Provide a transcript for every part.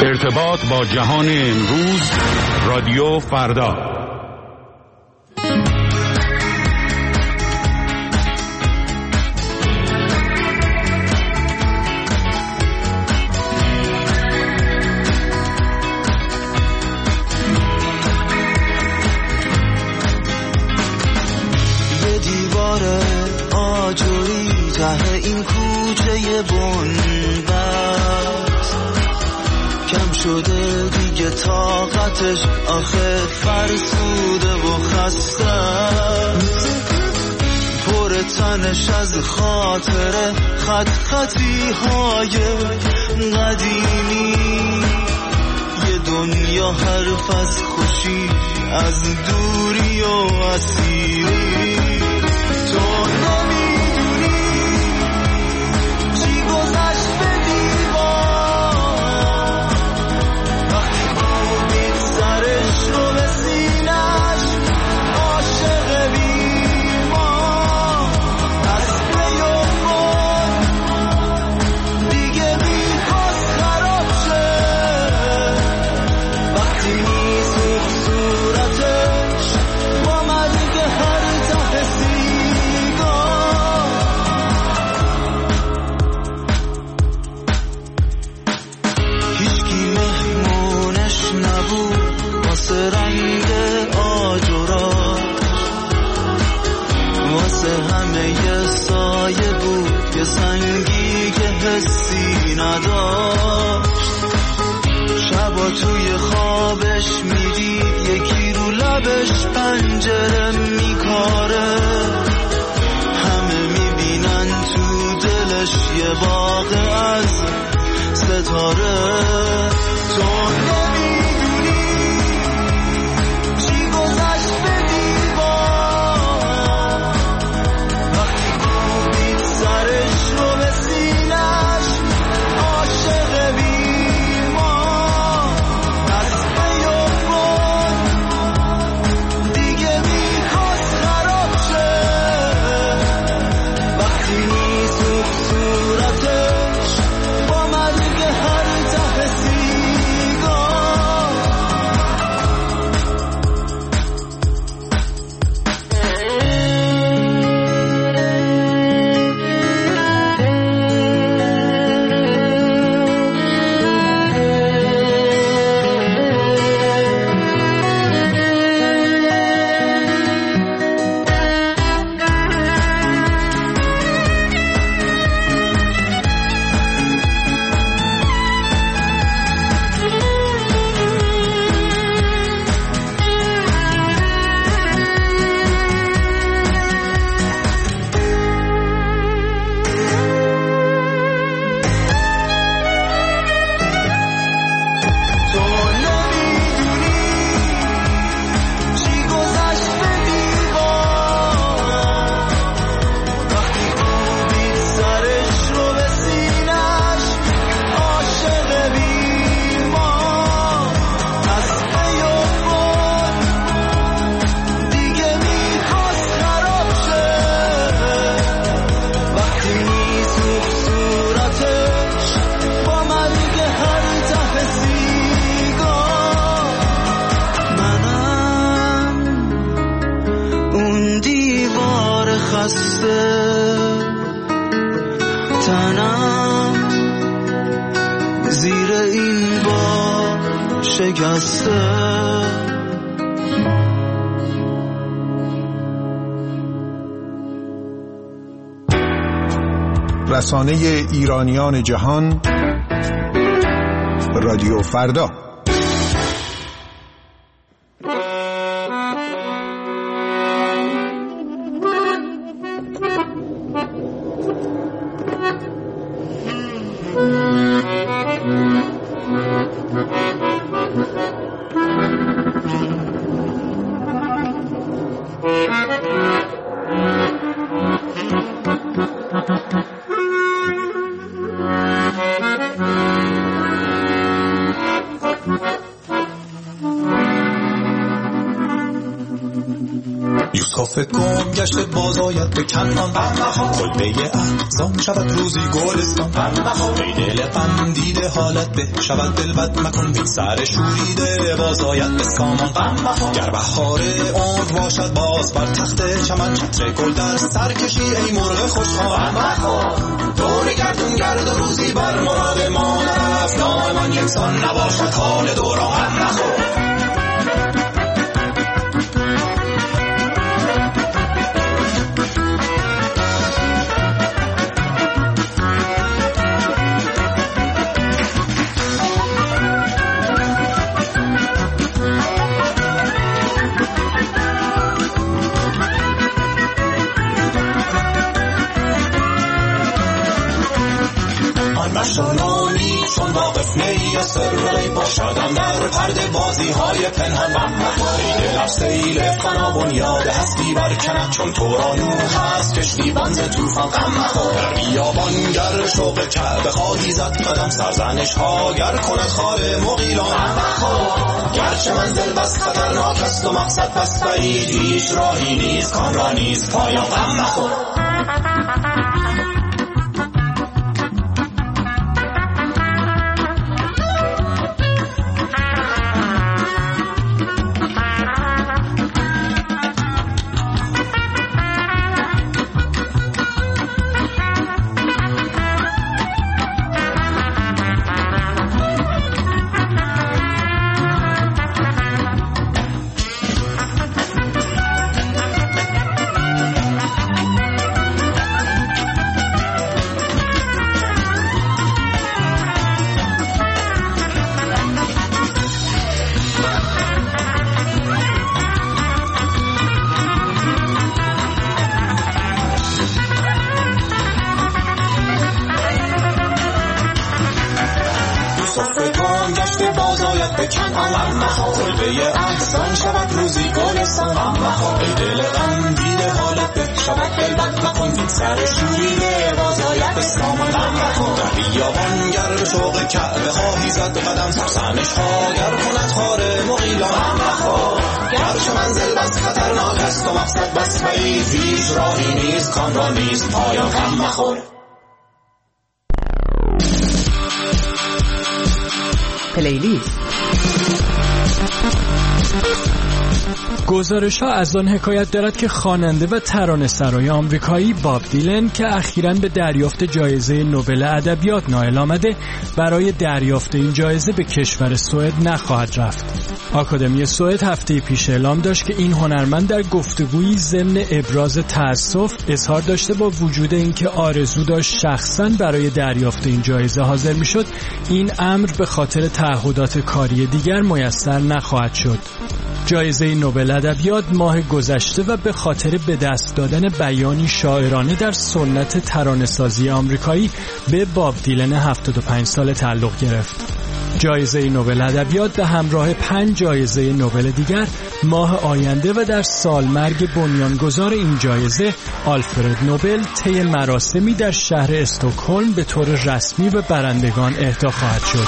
ارتباط با جهان امروز، رادیو فردا. یه دیوار آجوری ته این کوچه بنبست، کم شده دیگه طاقتش، آخه فرسوده و خسته، پر تنش از خاطره، خط خطی های قدیمی، یه دنیا حرف از خوشی، از دوری و اسیری. تو نمیدونی چی گذشت به دیوار، وقتی کوبید سرش رو به سینش، عاشق بیمار دست بیفت، دیگه میخواست خراب شه، وقتی میسوخت صورتش با مرگ هر ته سیگار. هیچکی مهمونش نبود واسه رنگ آجوراش، واسه همه یه سایه بود، یه سنگی که حسی نداشت. شبا توی خوابش میدید یکی رو لبش پنجره میکاره، همه میبینن تو دلش یه باغ از ستاره. تو نمیدونی چی گذشت به دیوار، وقتی کوبید سرش رو به سینش، عاشق بیمار دست بیفت، دیگه میخواست خراب شه، وقتی میسوخت صورتش با مرگ هر ته سیگار. تو نمیدونی چی گذشت به دیوار، وقتی کوبید سرش رو به سینش، عاشق بیمار دست بیفت، دیگه میخواست خراب شه، وقتی میسوخت صورتش با مرگ هر ته سیگار. منم اون دیوار خسته، تنم زیر این بار شکسته. رسانه ایرانیان جهان، رادیو فردا. یوسف گم گشته بازاید به کنعان، کلبه احزان شود روزی گلستان. ای دل غم دیده حالت به شود دل بد مکن، بی سر شوریده بازاید به سامان. گر بهار عمر باشد باز بر تخت چمن، چتر گل در سر کشی ای مرغ خوشخوان. دور گردون گرد و روزی بر مراد ما نرفت، دائمان یکسان نباشد حال دوران. مشالانی چون واقف نی سری باشدم در پرده بازی های پنهان. ای دل سیل فنا بنیاد هستی برکند، چون تورانو هست کشتیبان ز طوفان. در بیابان گر شوق کعبه خواهی زد قدم، سرزنش ها گر کند خار مغیلان. گرچه منزل بس خطرناک است و مقصد بس بعید، هیچ راهی نیست کان را نیست پایان. غم مخور. کلبه احزان شود روزی گلستان. ای دل غم دیده حالت به شود دل بد مکن، بی سر شوریده بازاید به سامان. در بیابان گر شوق کعبه خواهی زد قدم، سرزنش ها گر کند خار مغیلان. گرچه منزل بس خطرناک است و مقصد بس بعید، هیچ راهی نیست کان را نیست پایان. غم مخور. پلیلیست. گزارش‌ها از آن حکایت دارد که خواننده و ترانه‌سرای آمریکایی باب دیلن که اخیراً به دریافت جایزه نوبل ادبیات نائل آمده، برای دریافت این جایزه به کشور سوئد نخواهد رفت. آکادمی سوئد هفته پیش اعلام داشت که این هنرمند در گفتگویی ضمن ابراز تأسف اظهار داشته با وجود اینکه آرزو داشت شخصاً برای دریافت این جایزه حاضر می‌شد، این امر به خاطر تعهدات کاری دیگر میسر نخواهد شد. جایزه نوبل ادبیات ماه گذشته و به خاطر به دست دادن بیانی شاعرانه در سنت ترانه‌سازی آمریکایی به باب دیلن 75 ساله تعلق گرفت. جایزه نوبل ادبیات به همراه 5 جایزه نوبل دیگر ماه آینده و در سالمرگ بنیانگذار این جایزه آلفرد نوبل طی مراسمی در شهر استکهلم به طور رسمی به برندگان اهدا خواهد شد.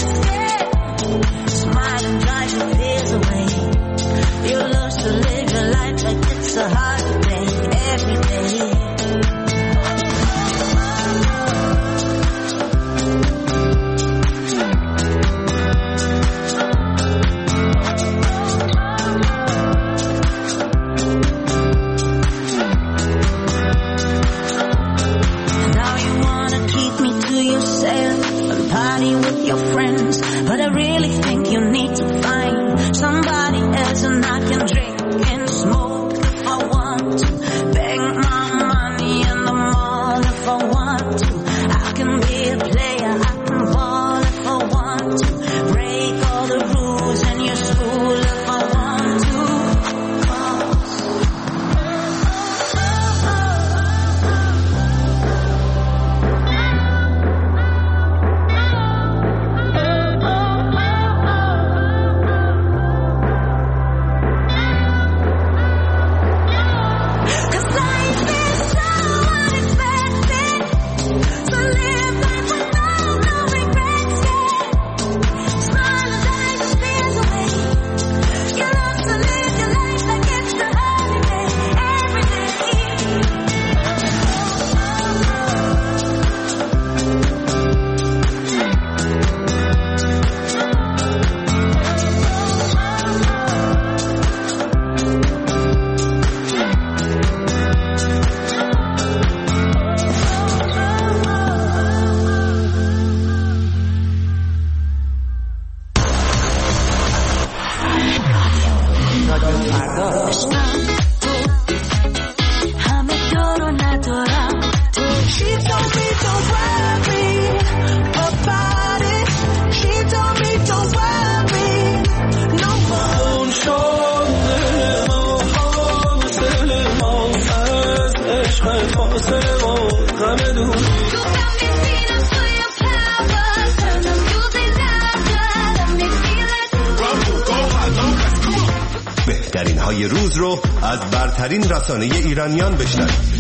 Live your party with your friends, but I really think you need to find somebody else, and I can drink and smoke if I want to, beg my money in the mall if I want to, I can be a player, I can ball if I want to, break all the rules in your school if I want to. بهترین های روز رو از برترین رسانه ایرانیان بشنوید.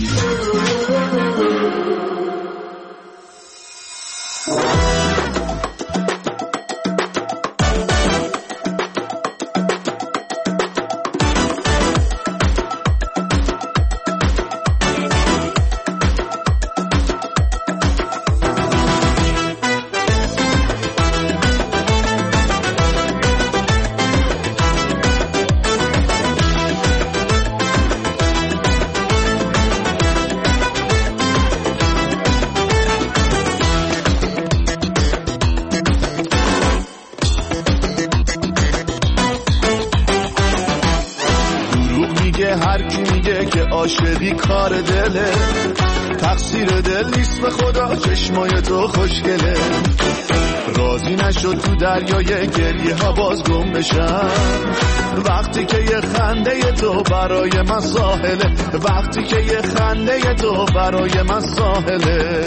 عاشقی کار دله، تقصیر دل نیست به خدا، چشمای تو خوشگله، راضی نشد تو دریای گریه ها باز گم بشم، وقتی که یه خنده تو برای من ساحله، وقتی که یه خنده تو برای من ساحله.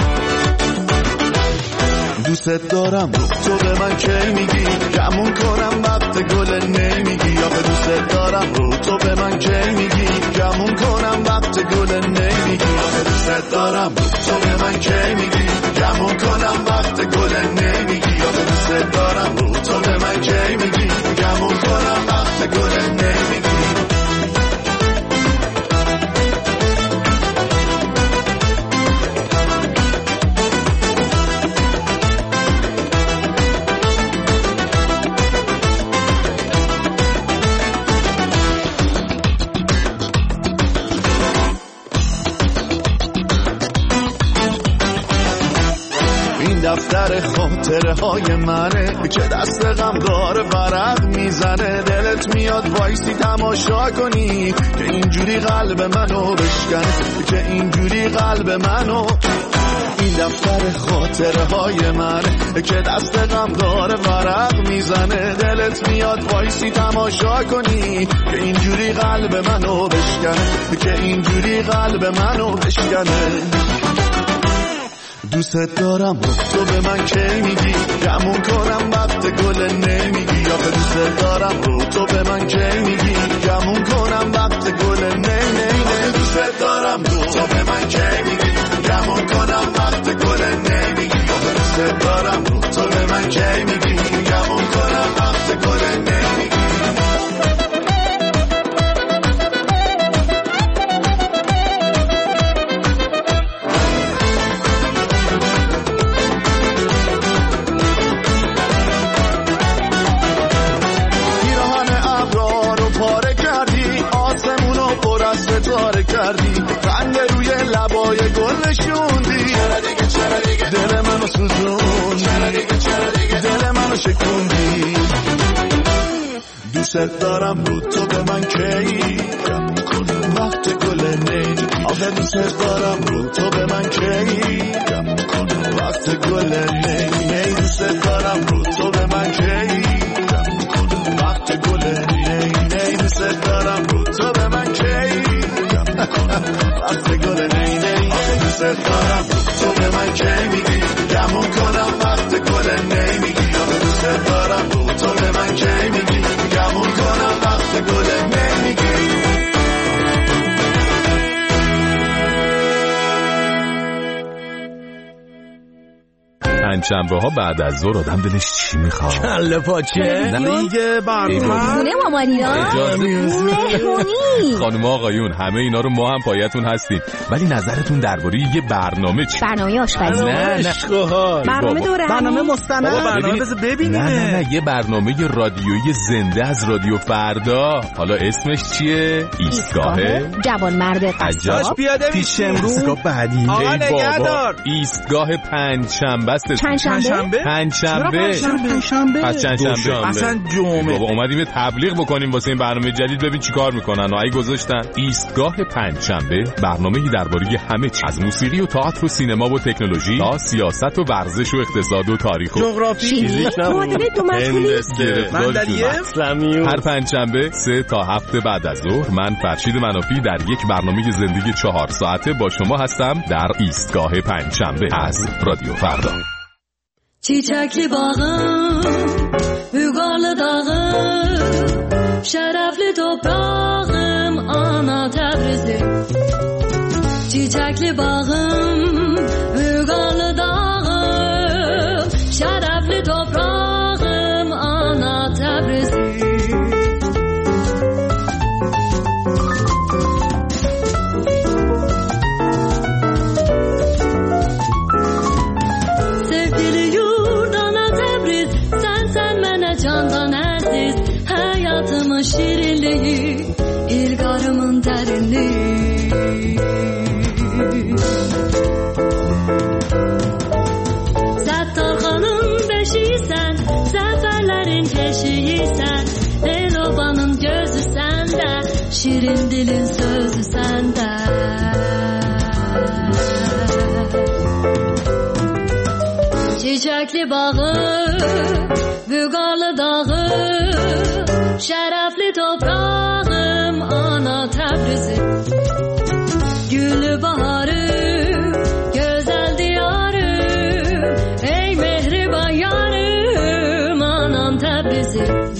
دوست دارم تو به من کی میگی، گمون کنم وقت گل نمیگی، آخه دوست دارم تو به من کی میگی، گمون کنم وقت گل نمیگی، آخه دوست دارم تو به من کی میگی، گمون کنم وقت گل نمیگی، آخه دوست دارم تو به من کی میگی، گمون کنم وقت گل نمیگی. دفتر خاطره های منه که دست غمدار ورق میزنه، دلت میاد وایسی تماشا کنی که اینجوری قلب منو بشکنه، که اینجوری قلب منو. این دفتر خاطره های منه که دست غمدار ورق میزنه، دلت میاد وایسی تماشا کنی که اینجوری قلب منو بشکنه، که اینجوری قلب منو بشکنه. دوست دارم تو به من کی میگی، گمون کنم وقت گل نمیگی، آخه دوست دارم تو به من کی میگی، گمون کنم وقت گل نمیگی، دوست دارم تو به من کی میگی، گمون کنم وقت گل نمیگی، آخه دوست دارم تو به من کی میگی، گمون کنم وقت گل نمیگی. ستاره کردی، خنده روی لبای گل نشوندی، دل منو سوزوندی، دوست دارم رو تو به من کی گم میکنه وقت گل نی آخه دوست دارم رو تو به من کی گم میکنه وقت گل نی دوست دارم رو تو به من کی گم میکنه وقت گل نی دوست دارم رو تو به من کی گم میکنه وقت گل نی دوست دارم رو تو به من کی میگی گمون کنم وقت گل نی میگی دوست دارم رو تو به من کی میگی گمون کنم وقت گل نی میگی پنجشنبه ها بعد از ظهر آدم دلش چی میخواد؟ کله پاچه دیگه برنامه خونه مامانینا مهمونی خانم آقایون همه اینا رو ما هم پایتون هستیم، ولی نظرتون درباره یه برنامه چی؟ برنامه آشپزی نه برنامه دورمی برنامه مستند برنامه بذار ببینیم. نه یه برنامه رادیویی زنده از رادیو فردا. حالا اسمش چیه؟ ایستگاه جوانمرد قصاب پیاده پیش امروز ایستگاه بعدی آقا نگهدار ایستگاه پنجشنبه است. پنجشنبه پس چندشنبه اصلا جمعه بابا اومدیم تبلیغ بکنیم واسه این برنامه جدید، ببین چیکار میکنن. ای گذاشتن ایستگاه پنجشنبه، برنامه‌ای درباره همه چیز از موسیقی و تئاتر و سینما و تکنولوژی تا سیاست و ورزش و اقتصاد و تاریخ و جغرافی معادله دو مسئولی هر پنجشنبه 3 تا 7 بعد از ظهر من فرشید منافی در یک برنامه زندگی 4 ساعته با شما هستم در ایستگاه پنجشنبه از رادیو فردا. Çiçekli bağım, Ügarlı dağım, şerefli toprağım, ana Təbrizim. Çiçekli bağım, Ügarlı dağım, şerefli toprağım, ana Təbrizim. Hayatımın şirinliği, ilgarımın derinliği. Settarxanın beşiysen, zaferlerin keşiysen, Elobanın gözü sende, şirin dilin sözü sende. Çiçekli bağı, Vügarlı dağı, şerefli toprağım, ana Təbrizim. Güllü baharım, güzel diyarım, ey mehriban yarım, anam Təbrizim.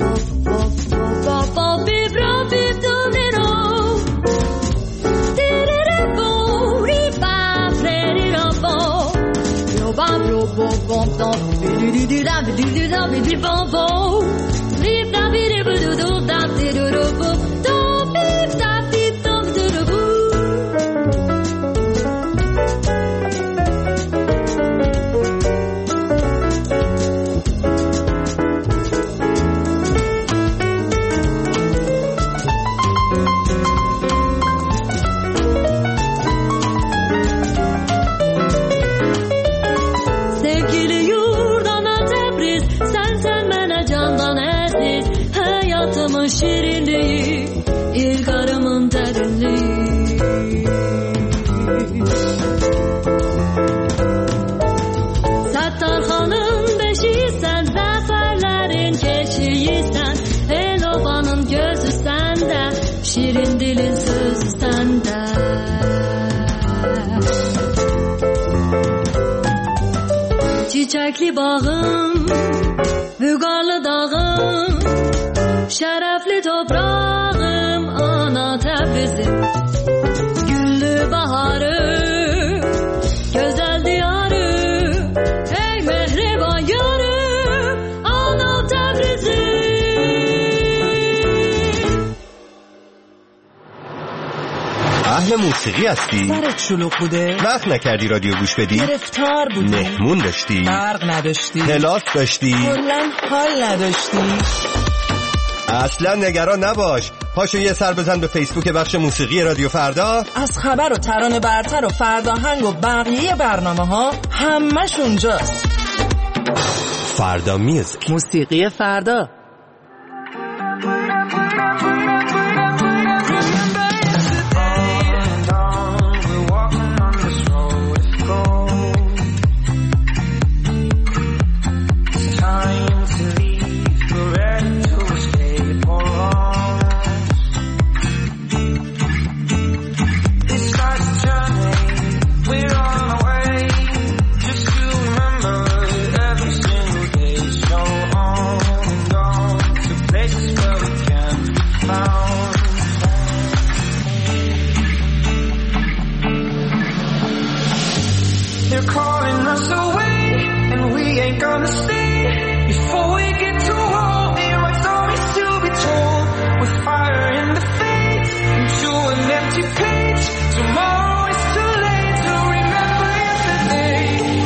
Şirinliği, ilgarımın derinliği. Settarxanın beşiysen, zaferlerin keşiysen, Elobanın gözü sende, şirin dilin sözü sende. Çiçekli bağım, Vügarlı dağım, şerefli toprağım, ana Təbrizim. Güllü baharım, güzel diyarım, ey mehriban yarım, ana Təbrizim. اهل موسیقی هستی؟ سرت شلوغ بوده؟ وقت نکردی رادیو گوش بدی؟ گرفتار بودی؟ مهمون داشتی؟ برق نداشتی؟ کلاس داشتی؟ کلاً حال نداشتی؟ اصلا نگران نباش، پاشو یه سر بزن به فیسبوک بخش موسیقی رادیو فردا. از خبر و ترانه برتر و فرداهنگ و بقیه برنامه ها همش اونجاست. فردا میوزیک، موسیقی فردا. ain't gonna stay. Before we get too old, there are stories to be told. With fire in the face, into an empty page. Tomorrow is too late to remember yesterday.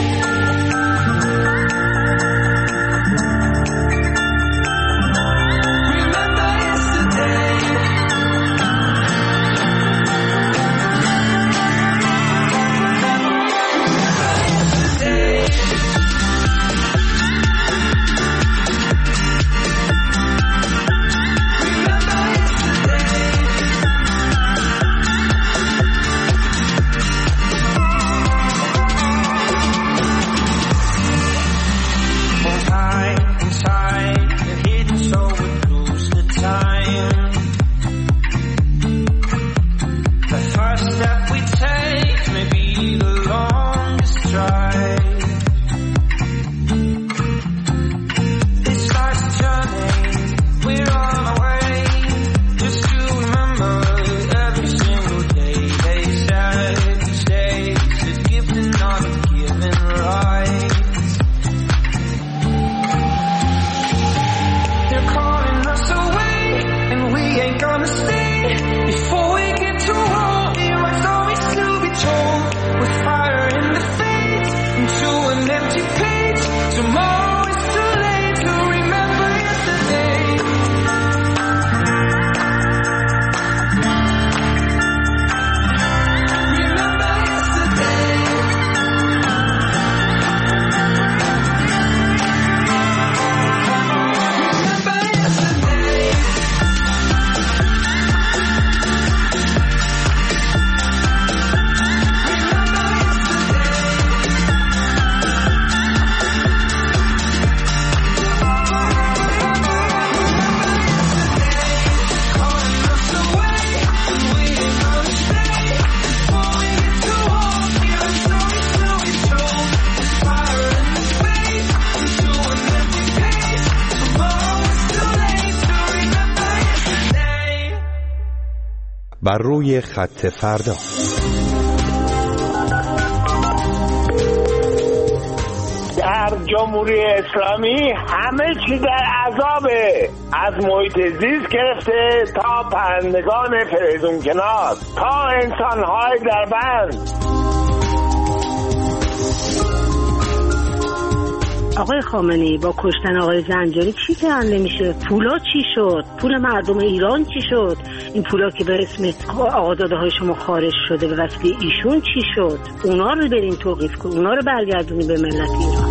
Remember yesterday. بر روی خط فردا. در جمهوری اسلامی همه چی در عذابه، از محیط زیست گرفته تا پرندگان فریدون کنار تا انسان‌های در بند. آقای خامنه‌ای با کشتن آقای زنجانی چی تعیین نمیشه؟ پولا چی شد؟ پول مردم ایران چی شد؟ این پولا که به اسم آقازاده های شما خارج شده به وسیله ایشون چی شد؟ اونا رو بریم توقیف کنیم، اونا رو برگردونیم به ملت ایران.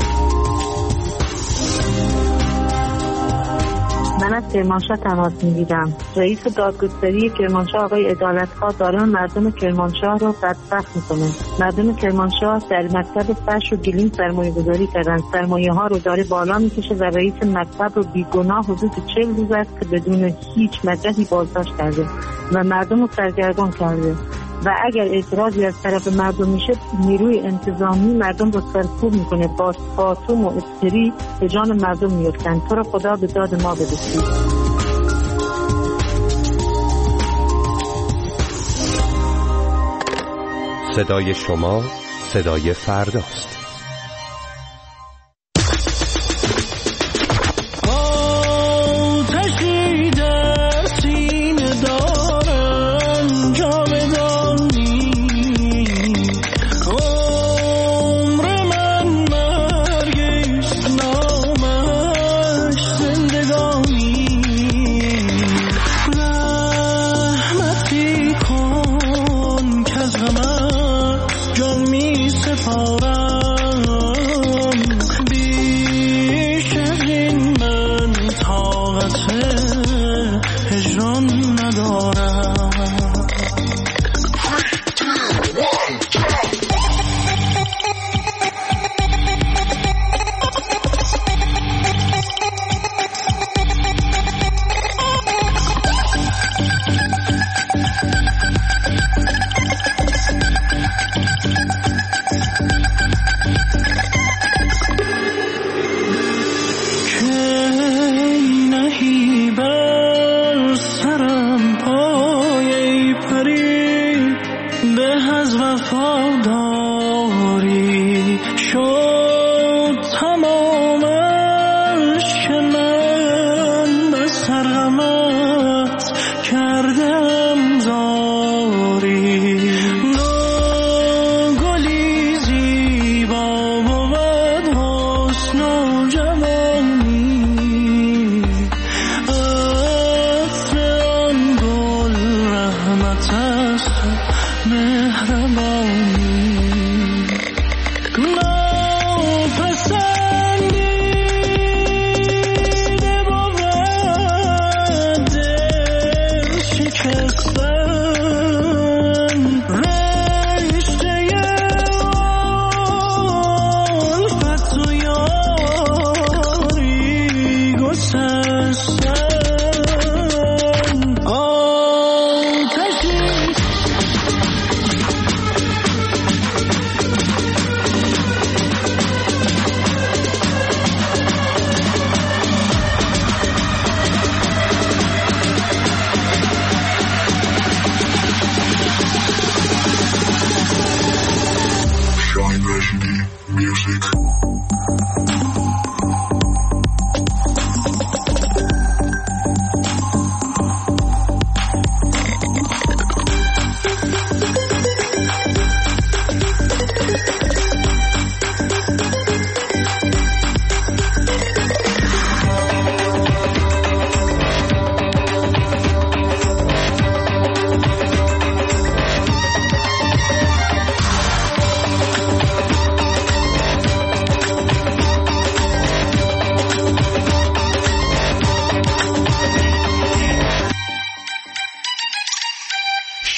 من از کرمانشاه تماس میگیرم. رئیس دادگستری کرمانشاه آقای عدالت‌خواه داره مردم کرمانشاه رو بدبخت میکنه. مردم کرمانشاه در مکتب فش و گلیم سرمایه‌گذاری کردن، سرمایه ها رو داره بالا میکشه و رئیس مکتب رو بیگناه حدود 40 روز است که بدون هیچ مدرکی بازداشت کرده و مردم رو سرگردان کرده. و اگر اعتراضی از طرف مردم میشه، نیروی انتظامی مردم رو سرکوب میکنه، با خاتم و افتری به جان مردم میفتن. تو رو خدا به داد ما برسید. صدای شما صدای فرداست. جان می سپارم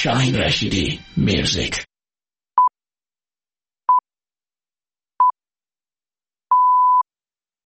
شاهین رشیدی، میوزیک.